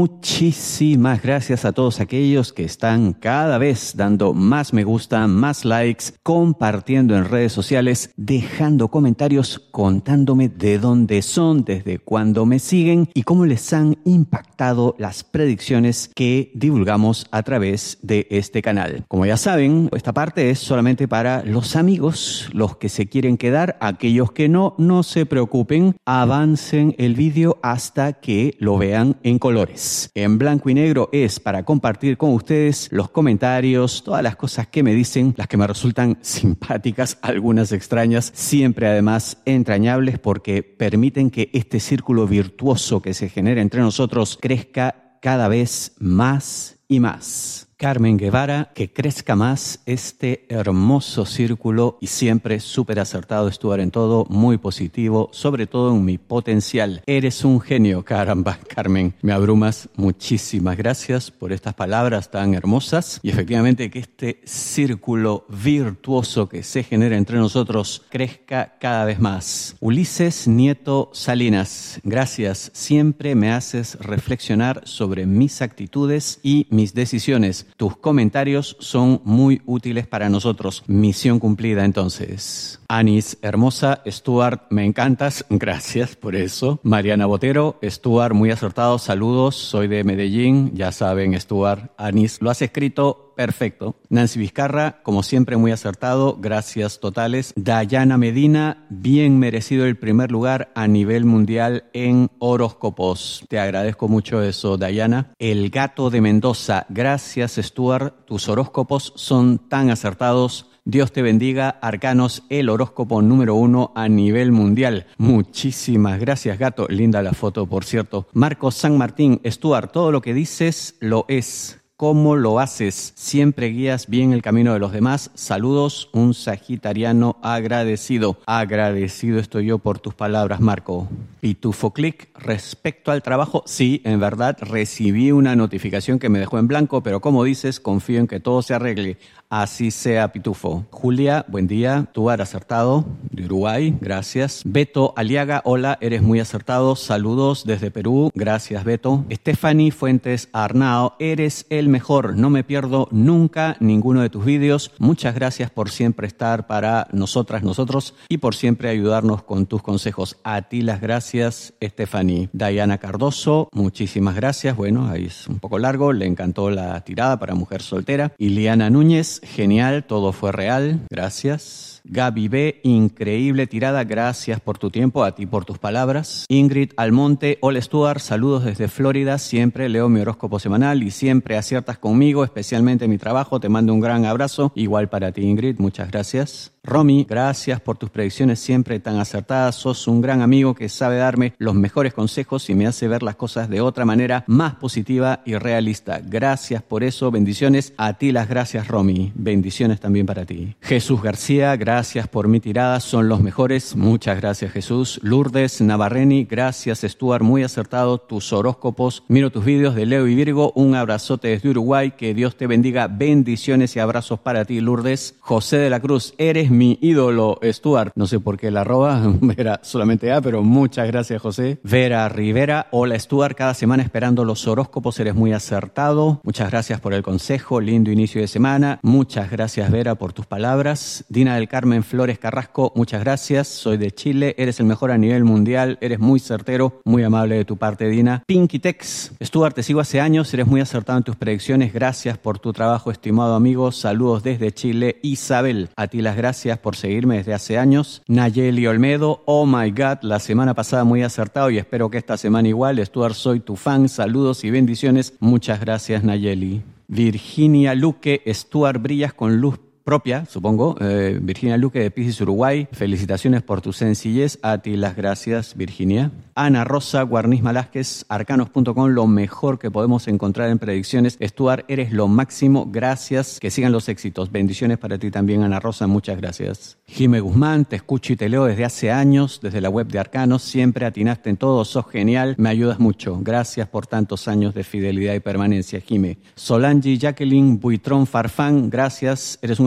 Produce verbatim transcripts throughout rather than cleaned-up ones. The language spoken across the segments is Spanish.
Muchísimas gracias a todos aquellos que están cada vez dando más me gusta, más likes, compartiendo en redes sociales, dejando comentarios, contándome de dónde son, desde cuándo me siguen y cómo les han impactado las predicciones que divulgamos a través de este canal. Como ya saben, esta parte es solamente para los amigos, los que se quieren quedar, aquellos que no, no se preocupen, avancen el vídeo hasta que lo vean en colores. En blanco y negro es para compartir con ustedes los comentarios, todas las cosas que me dicen, las que me resultan simpáticas, algunas extrañas, siempre además entrañables porque permiten que este círculo virtuoso que se genera entre nosotros crezca cada vez más y más. Carmen Guevara, que crezca más este hermoso círculo y siempre súper acertado, Stuart, en todo, muy positivo, sobre todo en mi potencial. Eres un genio, caramba, Carmen, me abrumas. Muchísimas gracias por estas palabras tan hermosas y efectivamente que este círculo virtuoso que se genera entre nosotros crezca cada vez más. Ulises Nieto Salinas, gracias, siempre me haces reflexionar sobre mis actitudes y mis decisiones. Tus comentarios son muy útiles para nosotros. Misión cumplida, entonces. Anis Hermosa, Stuart, me encantas. Gracias por eso. Mariana Botero, Stuart, muy acertado. Saludos, soy de Medellín. Ya saben, Stuart, Anis, lo has escrito perfecto. Nancy Vizcarra, como siempre, muy acertado. Gracias totales. Dayana Medina, bien merecido el primer lugar a nivel mundial en horóscopos. Te agradezco mucho eso, Dayana. El Gato de Mendoza, gracias, Stuart. Tus horóscopos son tan acertados. Dios te bendiga, Arcanos, el horóscopo número uno a nivel mundial. Muchísimas gracias, Gato. Linda la foto, por cierto. Marcos San Martín, Stuart, todo lo que dices lo es. ¿Cómo lo haces? Siempre guías bien el camino de los demás. Saludos, un sagitariano agradecido. Agradecido estoy yo por tus palabras, Marco. Pitufo Click, respecto al trabajo, sí, en verdad recibí una notificación que me dejó en blanco, pero como dices, confío en que todo se arregle. Así sea, Pitufo. Julia, buen día. Tú eres acertado, de Uruguay, gracias. Beto Aliaga, hola, eres muy acertado. Saludos desde Perú, gracias, Beto. Stephanie Fuentes Arnao, eres el mejor. No me pierdo nunca ninguno de tus vídeos. Muchas gracias por siempre estar para nosotras, nosotros y por siempre ayudarnos con tus consejos. A ti las gracias, Stephanie. Diana Cardoso, muchísimas gracias. Bueno, ahí es un poco largo. Le encantó la tirada para mujer soltera. Iliana Núñez, genial, todo fue real, gracias. Gaby B, increíble tirada, gracias por tu tiempo, a ti por tus palabras. Ingrid Almonte, hola Stuart, saludos desde Florida, siempre leo mi horóscopo semanal y siempre aciertas conmigo, especialmente en mi trabajo, te mando un gran abrazo, igual para ti Ingrid, muchas gracias. Romy, gracias por tus predicciones siempre tan acertadas, sos un gran amigo que sabe darme los mejores consejos y me hace ver las cosas de otra manera más positiva y realista. Gracias por eso, bendiciones, a ti las gracias Romy, bendiciones también para ti. Jesús García, gracias por mi tirada, son los mejores, muchas gracias Jesús. Lourdes Navarreni, gracias Stuart, muy acertado tus horóscopos, miro tus vídeos de Leo y Virgo, un abrazote desde Uruguay, que Dios te bendiga, bendiciones y abrazos para ti Lourdes. José de la Cruz, eres mi ídolo, Stuart. No sé por qué la arroba, era solamente A, pero muchas gracias, José. Vera Rivera, hola, Stuart. Cada semana esperando los horóscopos, eres muy acertado. Muchas gracias por el consejo, lindo inicio de semana. Muchas gracias, Vera, por tus palabras. Dina del Carmen Flores Carrasco, muchas gracias. Soy de Chile, eres el mejor a nivel mundial, eres muy certero, muy amable de tu parte, Dina. Pinky Tex, Stuart, te sigo hace años, eres muy acertado en tus predicciones. Gracias por tu trabajo, estimado amigo. Saludos desde Chile. Isabel, a ti las gracias por seguirme desde hace años. Nayeli Olmedo, oh my God, la semana pasada muy acertado y espero que esta semana igual. Stuart, soy tu fan, saludos y bendiciones. Muchas gracias, Nayeli. Virginia Luque, Stuart, brillas con luz propia, supongo. Eh, Virginia Luque de Piscis, Uruguay. Felicitaciones por tu sencillez. A ti las gracias, Virginia. Ana Rosa Guarniz Malásquez, arcanos punto com, lo mejor que podemos encontrar en predicciones. Stuart, eres lo máximo. Gracias. Que sigan los éxitos. Bendiciones para ti también, Ana Rosa. Muchas gracias. Jime Guzmán, te escucho y te leo desde hace años, desde la web de Arcanos. Siempre atinaste en todo. Sos genial. Me ayudas mucho. Gracias por tantos años de fidelidad y permanencia, Jime. Solange Jacqueline Buitrón Farfán, gracias. Eres un amor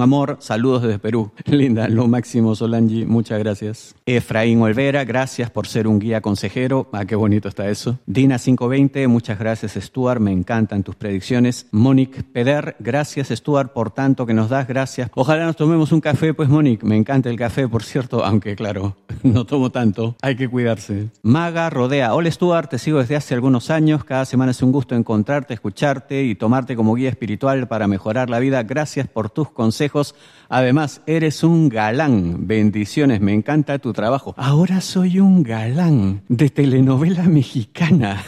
amor, saludos desde Perú. Linda, lo máximo, Solange, muchas gracias. Efraín Olvera, gracias por ser un guía consejero. Ah, qué bonito está eso. Dina cinco veinte, muchas gracias, Stuart, me encantan tus predicciones. Monique Peder, gracias, Stuart, por tanto que nos das, gracias. Ojalá nos tomemos un café, pues Monique, me encanta el café, por cierto, aunque claro, no tomo tanto, hay que cuidarse. Maga Rodea, hola Stuart, te sigo desde hace algunos años, cada semana es un gusto encontrarte, escucharte y tomarte como guía espiritual para mejorar la vida. Gracias por tus consejos. Además, eres un galán. Bendiciones, me encanta tu trabajo. Ahora soy un galán de telenovela mexicana.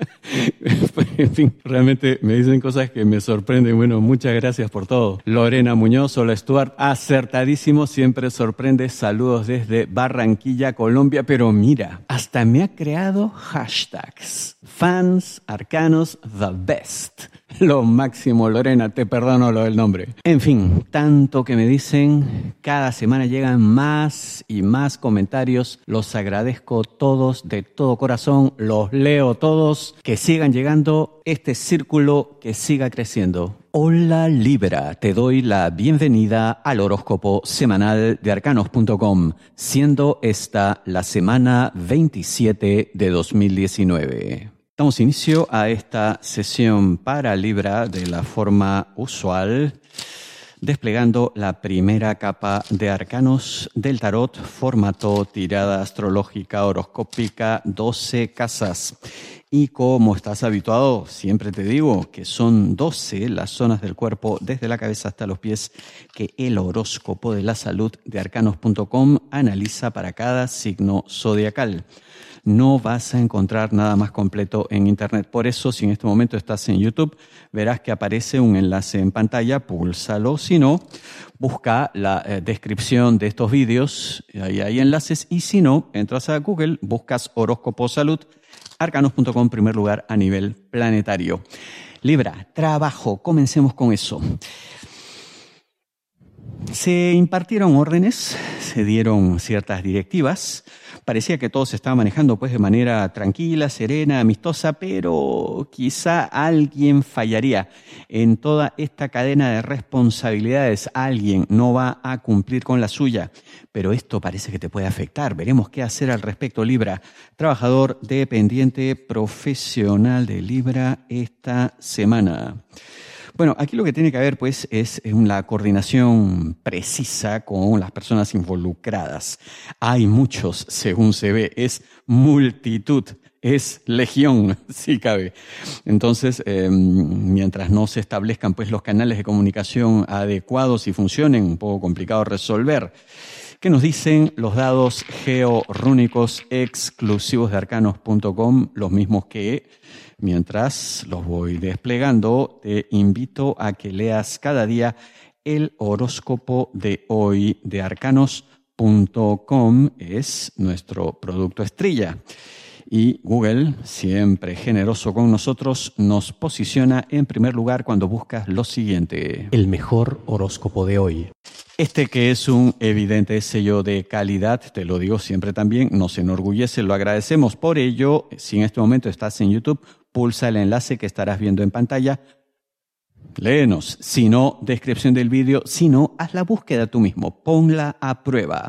En fin, realmente me dicen cosas que me sorprenden. Bueno, muchas gracias por todo. Lorena Muñoz, hola Stuart, acertadísimo, siempre sorprende. Saludos desde Barranquilla, Colombia. Pero mira, hasta me ha creado hashtags. Fans Arcanos The Best. Lo máximo, Lorena, te perdono lo del nombre. En fin, tanto que me dicen, cada semana llegan más y más comentarios. Los agradezco todos de todo corazón, los leo todos. Que sigan llegando, este círculo que siga creciendo. Hola Libra, te doy la bienvenida al horóscopo semanal de arcanos punto com, siendo esta la semana veintisiete de dos mil diecinueve. Damos inicio a esta sesión para Libra de la forma usual, desplegando la primera capa de arcanos del tarot, formato tirada astrológica horoscópica, doce casas. Y como estás habituado, siempre te digo que son doce las zonas del cuerpo, desde la cabeza hasta los pies, que el horóscopo de la salud de arcanos punto com analiza para cada signo zodiacal. No vas a encontrar nada más completo en Internet. Por eso, si en este momento estás en YouTube, verás que aparece un enlace en pantalla, púlsalo. Si no, busca la eh, descripción de estos vídeos, ahí hay enlaces. Y si no, entras a Google, buscas horóscopo salud, arcanos punto com, primer lugar a nivel planetario. Libra, trabajo, comencemos con eso. Se impartieron órdenes, se dieron ciertas directivas. Parecía que todo se estaba manejando pues de manera tranquila, serena, amistosa, pero quizá alguien fallaría en toda esta cadena de responsabilidades. Alguien no va a cumplir con la suya, pero esto parece que te puede afectar. Veremos qué hacer al respecto, Libra. Trabajador dependiente profesional de Libra esta semana. Bueno, aquí lo que tiene que haber pues es una coordinación precisa con las personas involucradas. Hay muchos, según se ve, es multitud, es legión, si cabe. Entonces, eh, mientras no se establezcan pues los canales de comunicación adecuados y funcionen, un poco complicado resolver. ¿Qué nos dicen los dados georrúnicos exclusivos de arcanos punto com? Los mismos que, mientras los voy desplegando, te invito a que leas cada día el horóscopo de hoy de arcanos punto com. Es nuestro producto estrella. Y Google, siempre generoso con nosotros, nos posiciona en primer lugar cuando buscas lo siguiente: el mejor horóscopo de hoy. Este, que es un evidente sello de calidad, te lo digo siempre también, nos enorgullece, lo agradecemos. Por ello, si en este momento estás en YouTube, pulsa el enlace que estarás viendo en pantalla. Léenos, si no, descripción del vídeo, si no, haz la búsqueda tú mismo, ponla a prueba.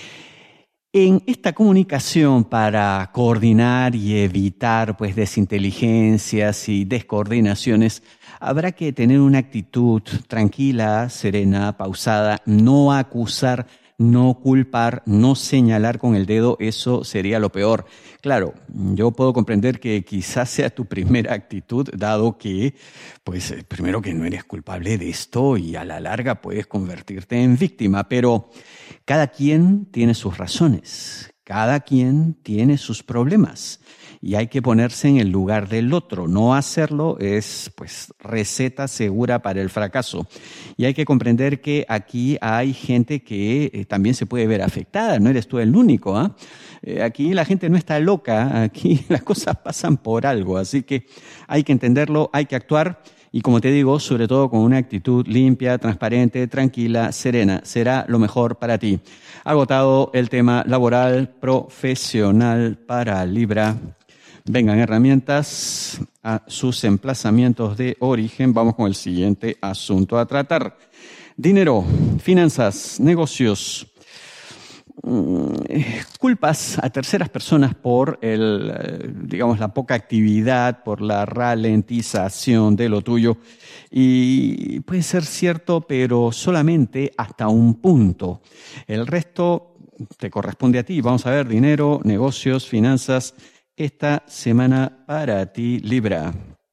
En esta comunicación para coordinar y evitar pues desinteligencias y descoordinaciones, habrá que tener una actitud tranquila, serena, pausada, no acusar, no culpar, no señalar con el dedo, eso sería lo peor. Claro, yo puedo comprender que quizás sea tu primera actitud, dado que, pues, primero que no eres culpable de esto y a la larga puedes convertirte en víctima, pero cada quien tiene sus razones, cada quien tiene sus problemas. Y hay que ponerse en el lugar del otro. No hacerlo es, pues, receta segura para el fracaso. Y hay que comprender que aquí hay gente que eh, también se puede ver afectada. No eres tú el único, ¿ah? ¿eh? Aquí la gente no está loca. Aquí las cosas pasan por algo. Así que hay que entenderlo, hay que actuar. Y como te digo, sobre todo con una actitud limpia, transparente, tranquila, serena. Será lo mejor para ti. Agotado el tema laboral, profesional para Libra. Vengan herramientas a sus emplazamientos de origen. Vamos con el siguiente asunto a tratar. Dinero, finanzas, negocios. Culpas a terceras personas por el, digamos, la poca actividad, por la ralentización de lo tuyo. Y puede ser cierto, pero solamente hasta un punto. El resto te corresponde a ti. Vamos a ver, dinero, negocios, finanzas. Esta semana para ti, Libra.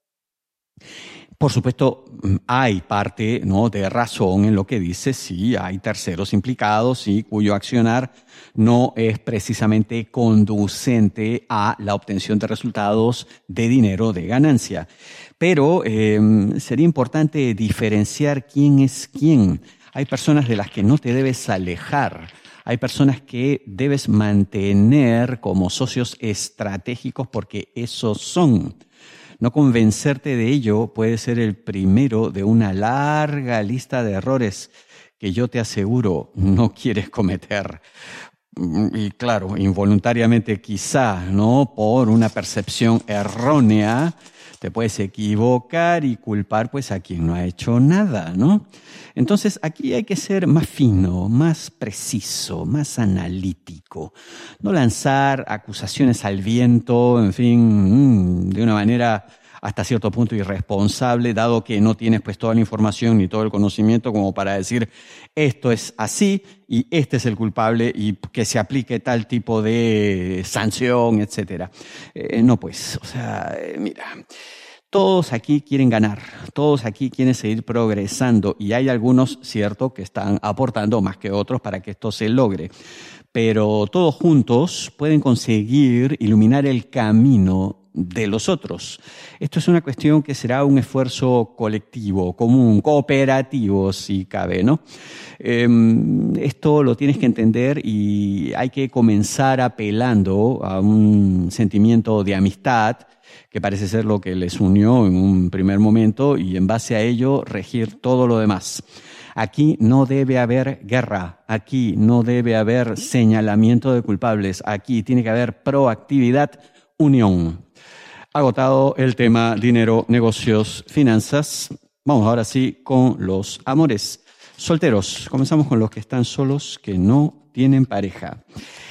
Por supuesto, hay parte, ¿no?, de razón en lo que dice. Sí, hay terceros implicados y cuyo accionar no es precisamente conducente a la obtención de resultados de dinero, de ganancia. Pero eh, sería importante diferenciar quién es quién. Hay personas de las que no te debes alejar. Hay personas que debes mantener como socios estratégicos porque esos son. No convencerte de ello puede ser el primero de una larga lista de errores que yo te aseguro no quieres cometer. Y claro, involuntariamente quizá, ¿no?, por una percepción errónea, te puedes equivocar y culpar pues a quien no ha hecho nada, ¿no? Entonces aquí hay que ser más fino, más preciso, más analítico. No lanzar acusaciones al viento, en fin, de una manera hasta cierto punto irresponsable, dado que no tienes pues toda la información ni todo el conocimiento como para decir esto es así y este es el culpable y que se aplique tal tipo de sanción, etcétera. Eh, no pues, o sea, eh, mira, todos aquí quieren ganar, todos aquí quieren seguir progresando y hay algunos, cierto, que están aportando más que otros para que esto se logre. Pero todos juntos pueden conseguir iluminar el camino de los otros. Esto es una cuestión que será un esfuerzo colectivo, común, cooperativo, si cabe, ¿no? Eh, esto lo tienes que entender y hay que comenzar apelando a un sentimiento de amistad, que parece ser lo que les unió en un primer momento, y en base a ello regir todo lo demás. Aquí no debe haber guerra, aquí no debe haber señalamiento de culpables, aquí tiene que haber proactividad, unión. Agotado el tema dinero, negocios, finanzas, vamos ahora sí con los amores. Solteros, comenzamos con los que están solos, que no tienen pareja.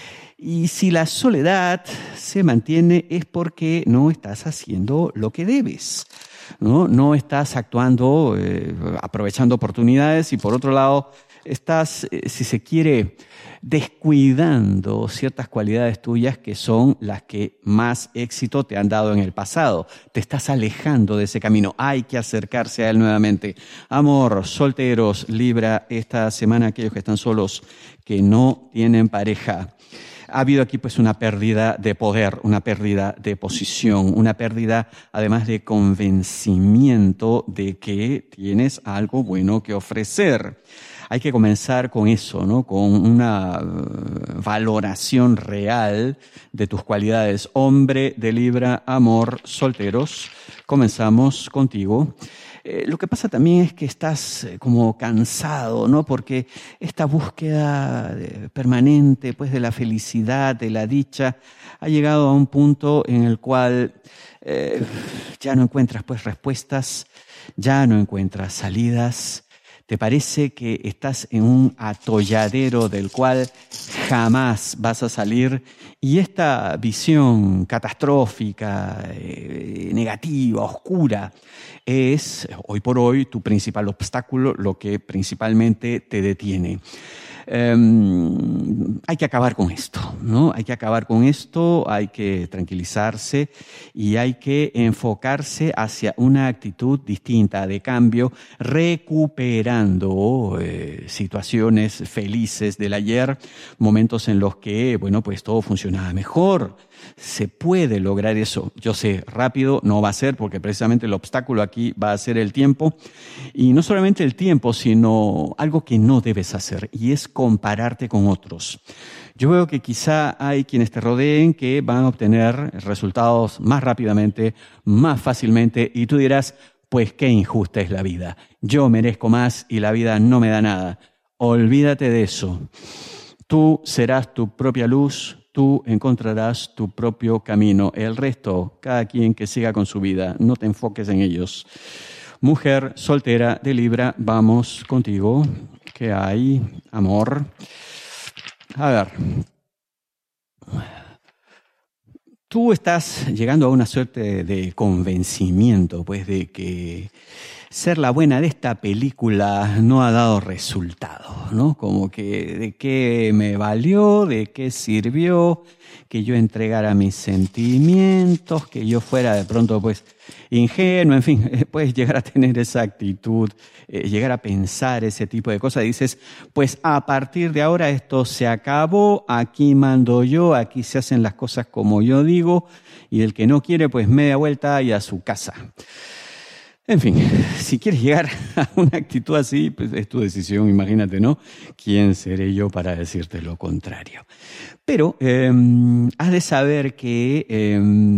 Y si la soledad se mantiene es porque no estás haciendo lo que debes, ¿no? No estás actuando, eh, aprovechando oportunidades y por otro lado estás, eh, si se quiere, descuidando ciertas cualidades tuyas que son las que más éxito te han dado en el pasado. Te estás alejando de ese camino. Hay que acercarse a él nuevamente. Amor, solteros, Libra, esta semana aquellos que están solos, que no tienen pareja. Ha habido aquí pues una pérdida de poder, una pérdida de posición, una pérdida además de convencimiento de que tienes algo bueno que ofrecer. Hay que comenzar con eso, ¿no? Con una valoración real de tus cualidades. Hombre de Libra, amor, solteros. Comenzamos contigo. Eh, lo que pasa también es que estás eh, como cansado, ¿no? Porque esta búsqueda de, permanente, pues, de la felicidad, de la dicha, ha llegado a un punto en el cual eh, ya no encuentras, pues, respuestas, ya no encuentras salidas. Te parece que estás en un atolladero del cual jamás vas a salir y esta visión catastrófica, eh, negativa, oscura, es hoy por hoy tu principal obstáculo, lo que principalmente te detiene. Um, hay que acabar con esto, ¿no? Hay que acabar con esto, hay que tranquilizarse y hay que enfocarse hacia una actitud distinta de cambio, recuperando eh, situaciones felices del ayer, momentos en los que, bueno, pues todo funcionaba mejor. Se puede lograr eso. Yo sé, rápido no va a ser porque precisamente el obstáculo aquí va a ser el tiempo. Y no solamente el tiempo, sino algo que no debes hacer y es compararte con otros. Yo veo que quizá hay quienes te rodeen que van a obtener resultados más rápidamente, más fácilmente y tú dirás, pues qué injusta es la vida. Yo merezco más y la vida no me da nada. Olvídate de eso. Tú serás tu propia luz. Tú encontrarás tu propio camino. El resto, cada quien que siga con su vida, no te enfoques en ellos. Mujer soltera de Libra, vamos contigo. ¿Qué hay, amor? A ver. Tú estás llegando a una suerte de convencimiento, pues, de que ser la buena de esta película no ha dado resultado, ¿no? Como que de qué me valió, de qué sirvió que yo entregara mis sentimientos, que yo fuera de pronto, pues, ingenuo, en fin, puedes llegar a tener esa actitud, eh, llegar a pensar ese tipo de cosas. Dices, pues a partir de ahora esto se acabó, aquí mando yo, aquí se hacen las cosas como yo digo, y el que no quiere, pues media vuelta y a su casa. En fin, si quieres llegar a una actitud así, pues es tu decisión, imagínate, ¿no? ¿Quién seré yo para decirte lo contrario? Pero eh, has de saber que eh,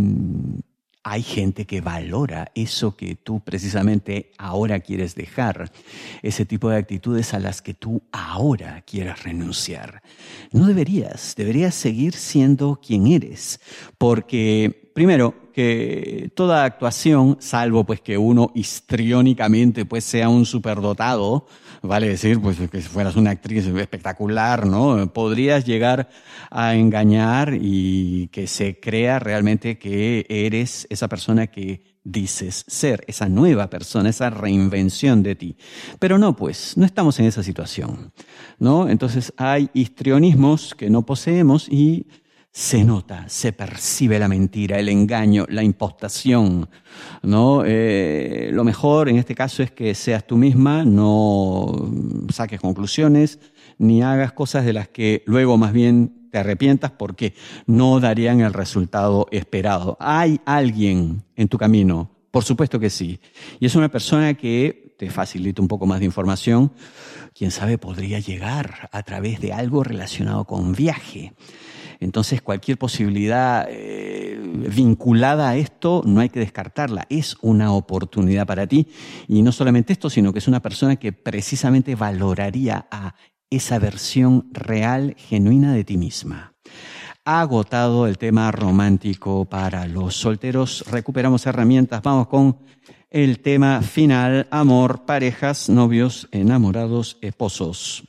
hay gente que valora eso que tú precisamente ahora quieres dejar, ese tipo de actitudes a las que tú ahora quieras renunciar. No deberías, deberías seguir siendo quien eres, porque primero, que toda actuación, salvo pues que uno histriónicamente pues sea un superdotado, vale decir pues que si fueras una actriz espectacular, ¿no? Podrías llegar a engañar y que se crea realmente que eres esa persona que dices ser, esa nueva persona, esa reinvención de ti. Pero no, pues, no estamos en esa situación, ¿no? Entonces hay histrionismos que no poseemos y se nota, se percibe la mentira, el engaño, la impostación, ¿no? Eh, lo mejor en este caso es que seas tú misma, no saques conclusiones, ni hagas cosas de las que luego más bien te arrepientas porque no darían el resultado esperado. ¿Hay alguien en tu camino? Por supuesto que sí. Y es una persona que te facilita un poco más de información. Quién sabe, podría llegar a través de algo relacionado con viaje. Entonces, cualquier posibilidad eh, vinculada a esto no hay que descartarla. Es una oportunidad para ti. Y no solamente esto, sino que es una persona que precisamente valoraría a esa versión real, genuina de ti misma. Agotado el tema romántico para los solteros. Recuperamos herramientas. Vamos con el tema final. Amor, parejas, novios, enamorados, esposos.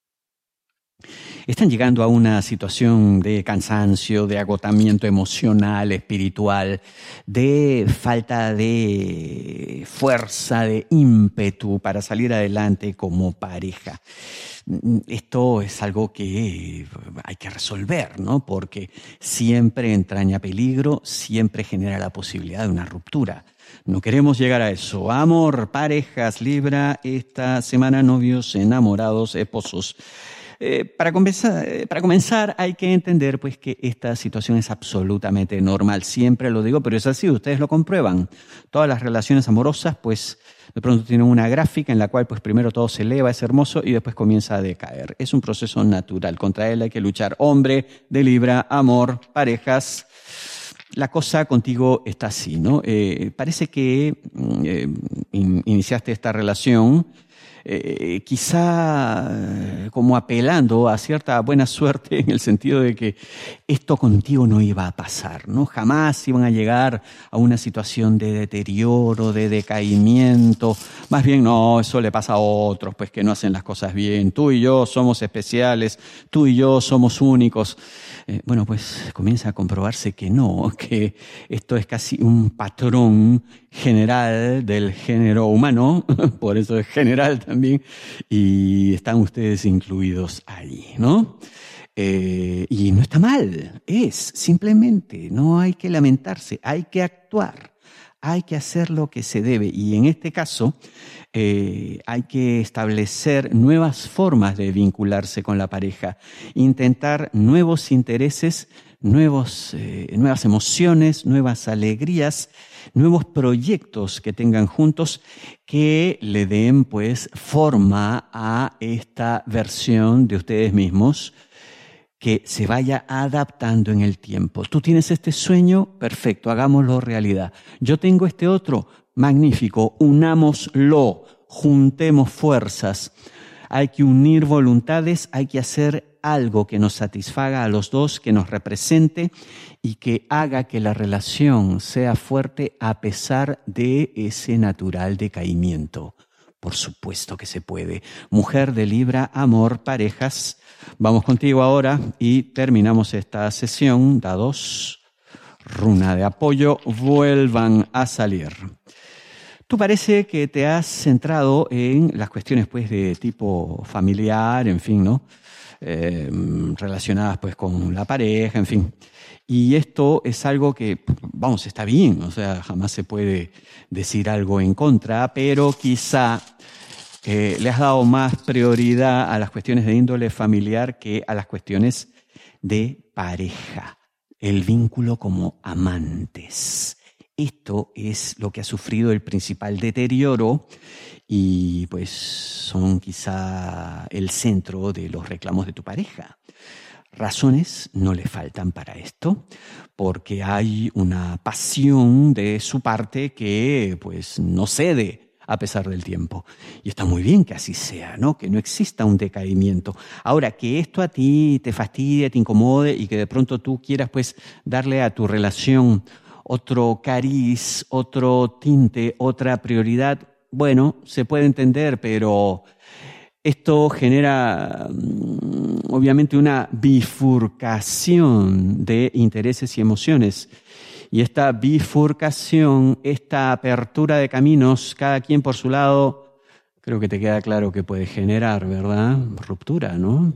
Están llegando a una situación de cansancio, de agotamiento emocional, espiritual, de falta de fuerza, de ímpetu para salir adelante como pareja. Esto es algo que hay que resolver, ¿no? Porque siempre entraña peligro, siempre genera la posibilidad de una ruptura. No queremos llegar a eso. Amor, parejas, Libra, esta semana novios, enamorados, esposos. Eh, para, comenzar, eh, para comenzar hay que entender pues que esta situación es absolutamente normal, siempre lo digo, pero es así, ustedes lo comprueban. Todas las relaciones amorosas pues de pronto tienen una gráfica en la cual pues primero todo se eleva, es hermoso y después comienza a decaer. Es un proceso natural, contra él hay que luchar. Hombre de Libra, amor, parejas. La cosa contigo está así, ¿no? Eh, parece que eh, in, iniciaste esta relación Eh, quizá eh, como apelando a cierta buena suerte en el sentido de que esto contigo no iba a pasar, ¿no? Jamás iban a llegar a una situación de deterioro, de decaimiento. Más bien, no, eso le pasa a otros, pues que no hacen las cosas bien. Tú y yo somos especiales, tú y yo somos únicos. Eh, bueno, pues comienza a comprobarse que no, que esto es casi un patrón general del género humano, por eso es general también, y están ustedes incluidos ahí, ¿no? Eh, y no está mal, es simplemente, no hay que lamentarse, hay que actuar, hay que hacer lo que se debe, y en este caso eh, hay que establecer nuevas formas de vincularse con la pareja, intentar nuevos intereses, nuevos, eh, nuevas emociones, nuevas alegrías, nuevos proyectos que tengan juntos que le den pues forma a esta versión de ustedes mismos que se vaya adaptando en el tiempo. Tú tienes este sueño, perfecto, hagámoslo realidad. Yo tengo este otro, magnífico, unámoslo, juntemos fuerzas. Hay que unir voluntades, hay que hacer algo que nos satisfaga a los dos, que nos represente y que haga que la relación sea fuerte a pesar de ese natural decaimiento. Por supuesto que se puede. Mujer de Libra, amor, parejas. Vamos contigo ahora y terminamos esta sesión. Dados, runa de apoyo, vuelvan a salir. Tú parece que te has centrado en las cuestiones pues de tipo familiar, en fin, ¿no? Eh, relacionadas pues con la pareja, en fin. Y esto es algo que, vamos, está bien, o sea, jamás se puede decir algo en contra, pero quizá eh, le has dado más prioridad a las cuestiones de índole familiar que a las cuestiones de pareja, el vínculo como amantes. Esto es lo que ha sufrido el principal deterioro y pues son quizá el centro de los reclamos de tu pareja. Razones no le faltan para esto, porque hay una pasión de su parte que pues no cede a pesar del tiempo. Y está muy bien que así sea, ¿no? Que no exista un decaimiento. Ahora, que esto a ti te fastidie, te incomode y que de pronto tú quieras pues darle a tu relación otro cariz, otro tinte, otra prioridad, bueno, se puede entender, pero esto genera obviamente una bifurcación de intereses y emociones. Y esta bifurcación, esta apertura de caminos, cada quien por su lado, creo que te queda claro que puede generar, ¿verdad? Ruptura, ¿no?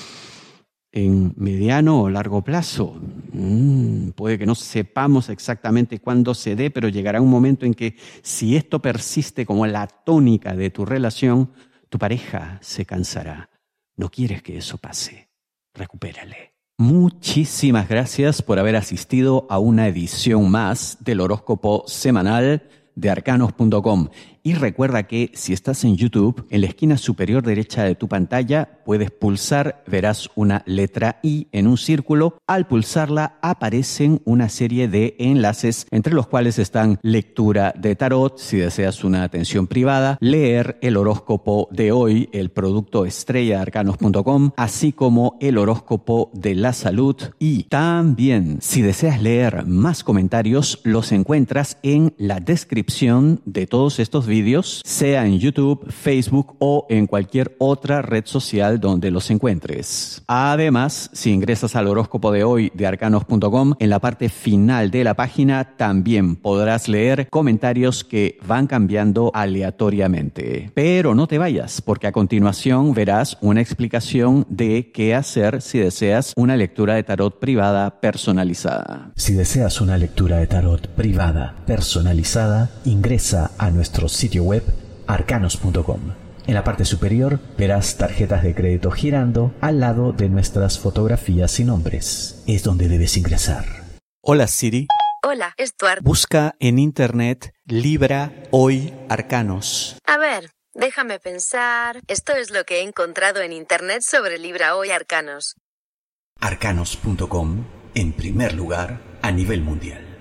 En mediano o largo plazo. Mm, puede que no sepamos exactamente cuándo se dé, pero llegará un momento en que si esto persiste como la tónica de tu relación, tu pareja se cansará. No quieres que eso pase. Recupérale. Muchísimas gracias por haber asistido a una edición más del horóscopo semanal de arcanos punto com. Y recuerda que si estás en YouTube, en la esquina superior derecha de tu pantalla puedes pulsar, verás una letra I en un círculo. Al pulsarla aparecen una serie de enlaces, entre los cuales están lectura de tarot, si deseas una atención privada, leer el horóscopo de hoy, el producto estrella de arcanos punto com, así como el horóscopo de la salud. Y también, si deseas leer más comentarios, los encuentras en la descripción de todos estos vídeos, sea en YouTube, Facebook o en cualquier otra red social donde los encuentres. Además, si ingresas al horóscopo de hoy de arcanos punto com, en la parte final de la página también podrás leer comentarios que van cambiando aleatoriamente. Pero no te vayas, porque a continuación verás una explicación de qué hacer si deseas una lectura de tarot privada personalizada. Si deseas una lectura de tarot privada personalizada, ingresa a nuestro sitio web arcanos punto com. En la parte superior verás tarjetas de crédito girando al lado de nuestras fotografías y nombres. Es donde debes ingresar. Hola Siri. Hola, Stuart. Busca en internet Libra Hoy Arcanos. A ver, déjame pensar. Esto es lo que he encontrado en internet sobre Libra Hoy Arcanos. arcanos punto com, en primer lugar a nivel mundial.